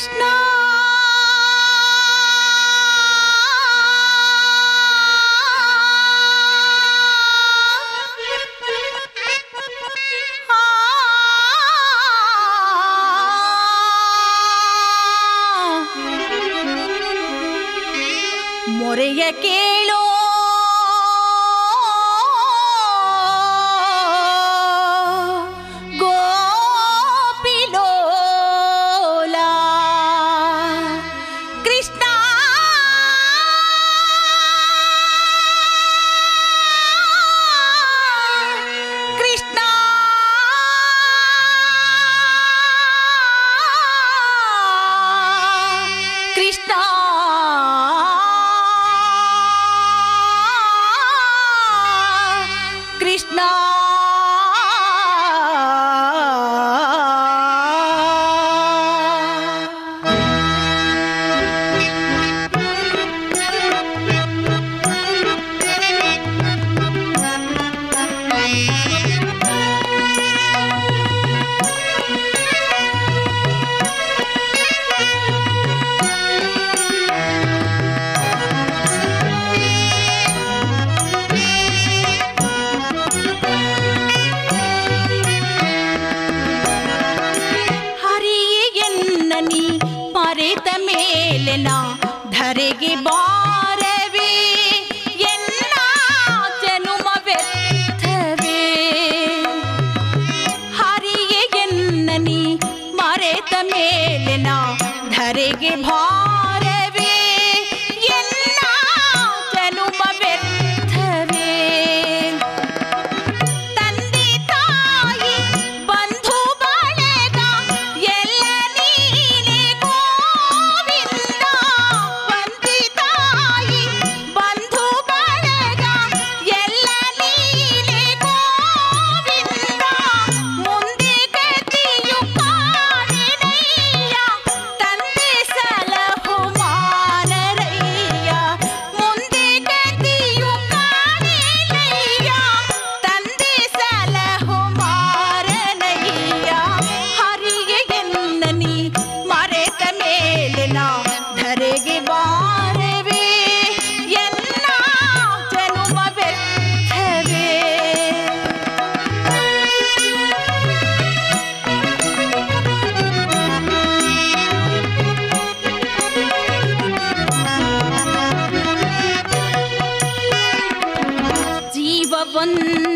ಕೃಷ್ಣ ಮೊರೆಯ ಕೇಳೋ ಧರೆಗೆ ಬಾರವೇ ಎನ್ನ ಜನುಮ ವ್ಯರ್ಥವೇ ಹರಿಯೇ ಎನ್ನನಿ ಮರೆತ ಮೇಲೆನ ಧರೆಗೆ ಭಾರವೇ ಎನ್ನ ಜನುಮ ವ್ಯರ್ಥವೇ ತಂದೆ ತಾಯಿ ಬಂಧು ಬಳಗ ಎಲ್ಲ ನೀನೆ ಗೋವಿಂದ ತಂದೆ ತಾಯಿ ಬಂಧು ಬಳಗ ಎಲ್ಲ ನೀನೆ ಗೋವಿಂದ ಮುಂದೆ ಗತಿಯು ಕಾಣೆನಯ್ಯ ತಂದೆ ಸಲಹು ಮಾನರಯ್ಯ ಮುಂದೆ ಗತಿಯು ಕಾಣೆನಯ್ಯ ತಂದೆ ಸಲಹು ಮಾರನಯ್ಯ ಹರಿಯೇ ಎನ್ನನಿ ಮರೆತ ಮೇಲಿನ ಧರೆಗೆ ಬಾರವೇ ಎನ್ನ ಜನುಮ ವ್ಯರ್ಥವೇ ಜೀವವನ್ನು